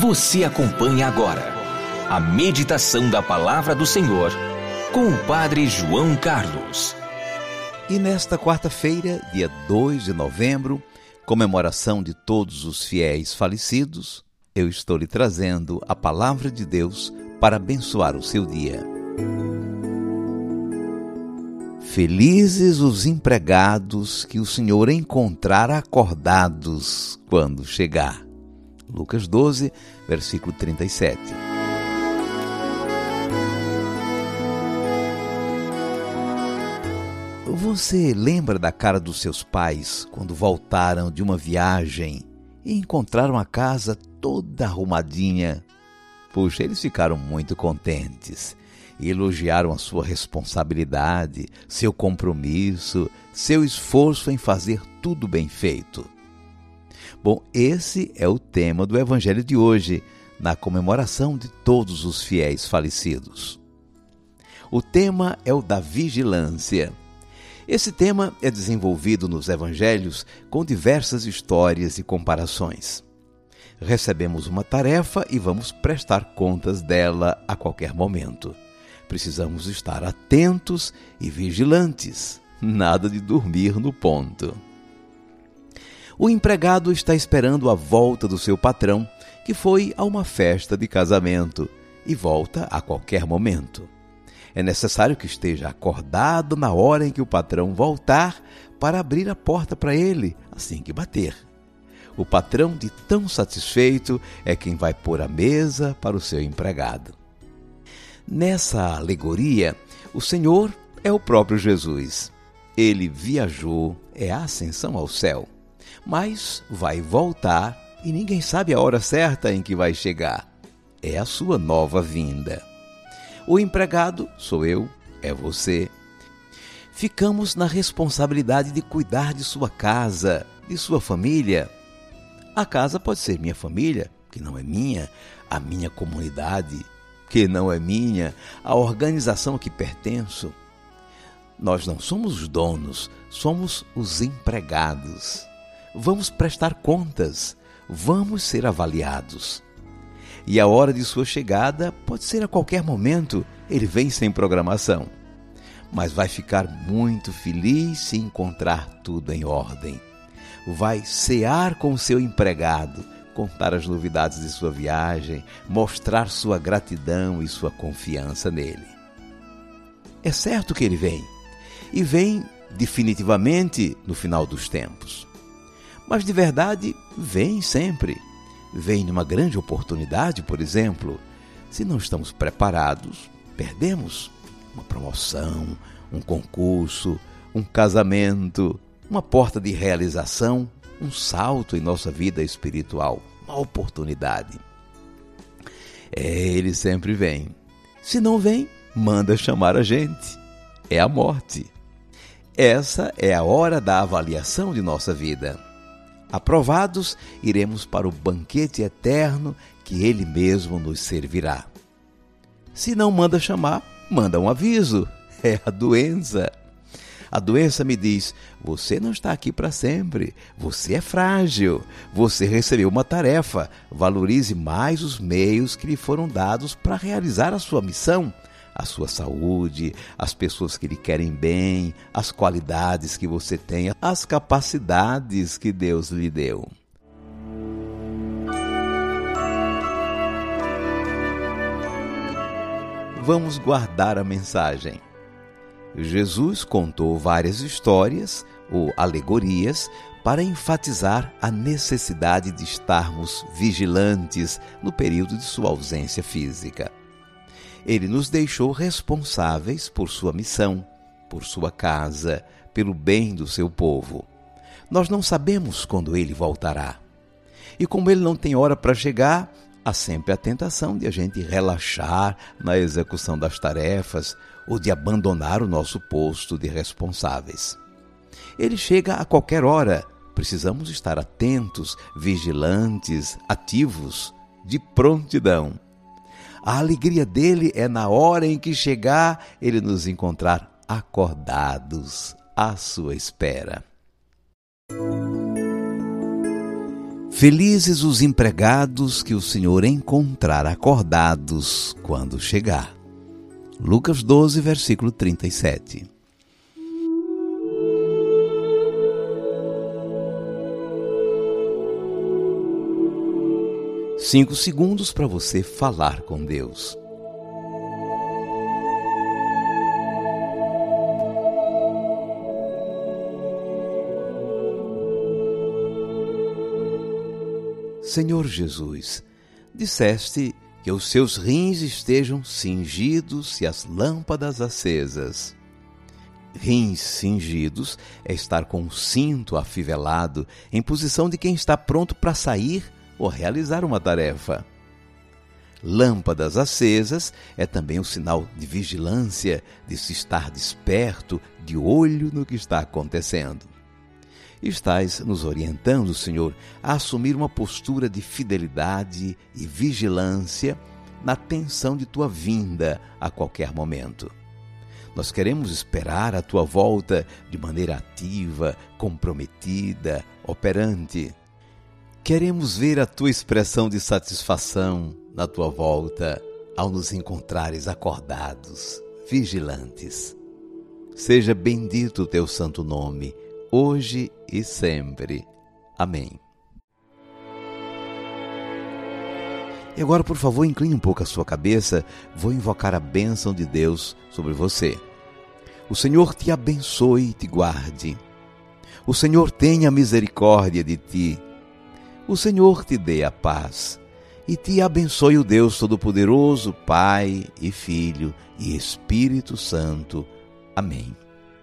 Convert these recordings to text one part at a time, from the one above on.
Você acompanha agora a meditação da Palavra do Senhor com o Padre João Carlos. E nesta quarta-feira, dia 2 de novembro, comemoração de todos os fiéis falecidos, eu estou lhe trazendo a Palavra de Deus para abençoar o seu dia. Felizes os empregados que o Senhor encontrar acordados quando chegar. Lucas 12, versículo 37. Você lembra da cara dos seus pais quando voltaram de uma viagem e encontraram a casa toda arrumadinha? Puxa, eles ficaram muito contentes e elogiaram a sua responsabilidade, seu compromisso, seu esforço em fazer tudo bem feito. Bom, esse é o tema do Evangelho de hoje, na comemoração de todos os fiéis falecidos. O tema é o da vigilância. Esse tema é desenvolvido nos Evangelhos com diversas histórias e comparações. Recebemos uma tarefa e vamos prestar contas dela a qualquer momento. Precisamos estar atentos e vigilantes, nada de dormir no ponto. O empregado está esperando a volta do seu patrão, que foi a uma festa de casamento, e volta a qualquer momento. É necessário que esteja acordado na hora em que o patrão voltar para abrir a porta para ele, assim que bater. O patrão, de tão satisfeito, é quem vai pôr a mesa para o seu empregado. Nessa alegoria, o Senhor é o próprio Jesus. Ele viajou, é a ascensão ao céu, mas vai voltar e ninguém sabe a hora certa em que vai chegar. É a sua nova vinda. O empregado sou eu, é você. Ficamos na responsabilidade de cuidar de sua casa, de sua família. A casa pode ser minha família, que não é minha, a minha comunidade, que não é minha, a organização a que pertenço. Nós não somos os donos, somos os empregados. Vamos prestar contas, vamos ser avaliados. E a hora de sua chegada pode ser a qualquer momento, ele vem sem programação. Mas vai ficar muito feliz se encontrar tudo em ordem. Vai cear com o seu empregado, contar as novidades de sua viagem, mostrar sua gratidão e sua confiança nele. É certo que ele vem, e vem definitivamente no final dos tempos. Mas de verdade, vem sempre. Vem numa grande oportunidade, por exemplo. Se não estamos preparados, perdemos uma promoção, um concurso, um casamento, uma porta de realização, um salto em nossa vida espiritual, uma oportunidade. Ele sempre vem. Se não vem, manda chamar a gente. É a morte. Essa é a hora da avaliação de nossa vida. Aprovados, iremos para o banquete eterno que Ele mesmo nos servirá. Se não manda chamar, manda um aviso. É a doença. A doença me diz, você não está aqui para sempre, você é frágil, você recebeu uma tarefa, valorize mais os meios que lhe foram dados para realizar a sua missão, a sua saúde, as pessoas que lhe querem bem, as qualidades que você tem, as capacidades que Deus lhe deu. Vamos guardar a mensagem. Jesus contou várias histórias ou alegorias para enfatizar a necessidade de estarmos vigilantes no período de sua ausência física. Ele nos deixou responsáveis por sua missão, por sua casa, pelo bem do seu povo. Nós não sabemos quando ele voltará. E como ele não tem hora para chegar, há sempre a tentação de a gente relaxar na execução das tarefas ou de abandonar o nosso posto de responsáveis. Ele chega a qualquer hora. Precisamos estar atentos, vigilantes, ativos, de prontidão. A alegria dele é na hora em que chegar, ele nos encontrar à sua espera. Felizes os empregados que o Senhor encontrar acordados quando chegar. Lucas 12, versículo 37. Cinco segundos para você falar com Deus. Senhor Jesus, disseste que os seus rins estejam cingidos e as lâmpadas acesas. Rins cingidos é estar com o cinto afivelado, em posição de quem está pronto para sair ou realizar uma tarefa. Lâmpadas acesas é também um sinal de vigilância, de se estar desperto, de olho no que está acontecendo. Estás nos orientando, Senhor, a assumir uma postura de fidelidade e vigilância na tensão de Tua vinda a qualquer momento. Nós queremos esperar a Tua volta de maneira ativa, comprometida, operante. Queremos ver a Tua expressão de satisfação na Tua volta ao nos encontrares acordados, vigilantes. Seja bendito o Teu santo nome, hoje e sempre. Amém. E agora, por favor, incline um pouco a sua cabeça. Vou invocar a bênção de Deus sobre você. O Senhor te abençoe e te guarde. O Senhor tenha misericórdia de ti. O Senhor te dê a paz. E te abençoe o Deus Todo-Poderoso, Pai e Filho e Espírito Santo. Amém.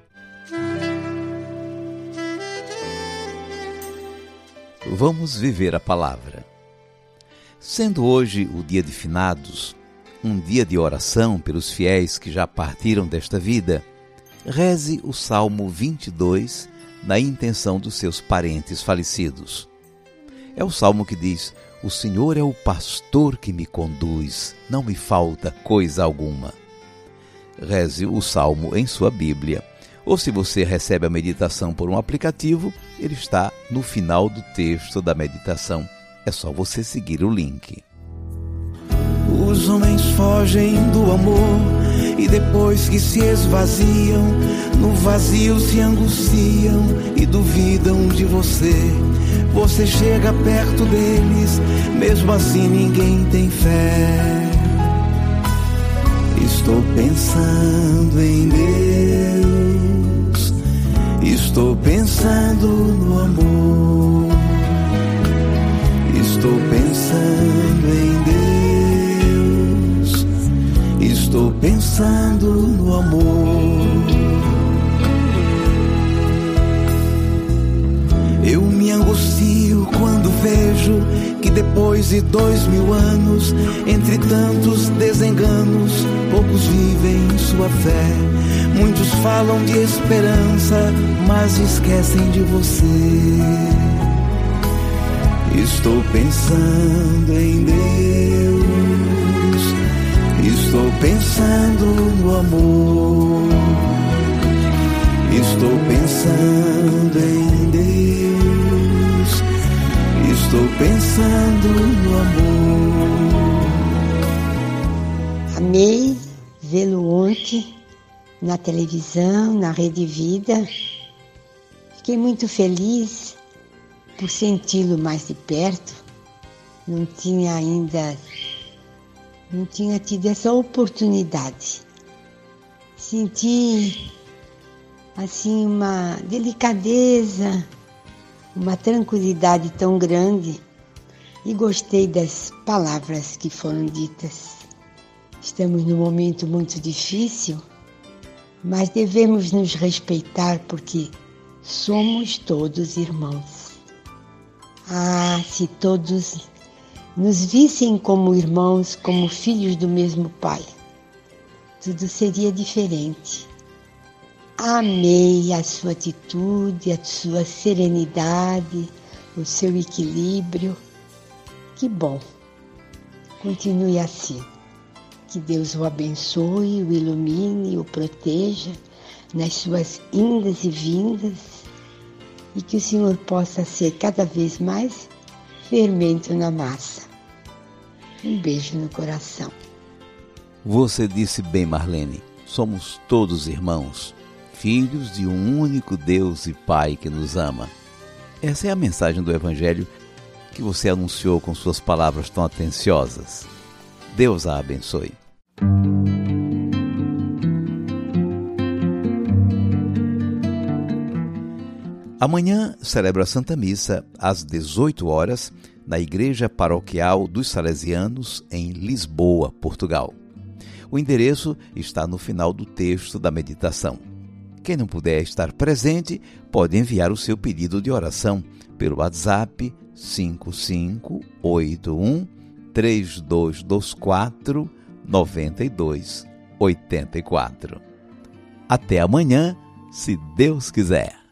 Vamos viver a palavra. Sendo hoje o dia de finados, um dia de oração pelos fiéis que já partiram desta vida, reze o Salmo 22 na intenção dos seus parentes falecidos. É o salmo que diz: o Senhor é o pastor que me conduz, não me falta coisa alguma. Reze o salmo em sua Bíblia. Ou se você recebe a meditação por um aplicativo, ele está no final do texto da meditação. É só você seguir o link. Os homens fogem do amor e depois que se esvaziam, no vazio se angustiam e duvidam de você. Você chega perto deles, mesmo assim ninguém tem fé. Estou pensando em Deus, estou pensando no amor, estou pensando em Deus, estou pensando no amor. Eu me angustio quando vejo que depois de 2000 anos, entre tantos desenganos, poucos vivem sua fé. Muitos falam de esperança, mas esquecem de você. Estou pensando em Deus, estou pensando no amor, estou pensando em Deus, estou pensando no amor. Amei vê-lo ontem na televisão, na Rede Vida. Fiquei muito feliz por senti-lo mais de perto. Não tinha tido essa oportunidade. Senti assim uma delicadeza, uma tranquilidade tão grande e gostei das palavras que foram ditas. Estamos num momento muito difícil, mas devemos nos respeitar porque somos todos irmãos. Ah, se todos nos vissem como irmãos, como filhos do mesmo Pai, tudo seria diferente. Amei a sua atitude, a sua serenidade, o seu equilíbrio. Que bom. Continue assim. Que Deus o abençoe, o ilumine, o proteja nas suas indas e vindas e que o Senhor possa ser cada vez mais fermento na massa. Um beijo no coração. Você disse bem, Marlene, somos todos irmãos, filhos de um único Deus e Pai que nos ama. Essa é a mensagem do Evangelho que você anunciou com suas palavras tão atenciosas. Deus a abençoe. Amanhã celebro a Santa Missa às 18 horas na Igreja Paroquial dos Salesianos em Lisboa, Portugal. O endereço está no final do texto da meditação. Quem não puder estar presente pode enviar o seu pedido de oração pelo WhatsApp 5581 3224 9284. Até amanhã, se Deus quiser.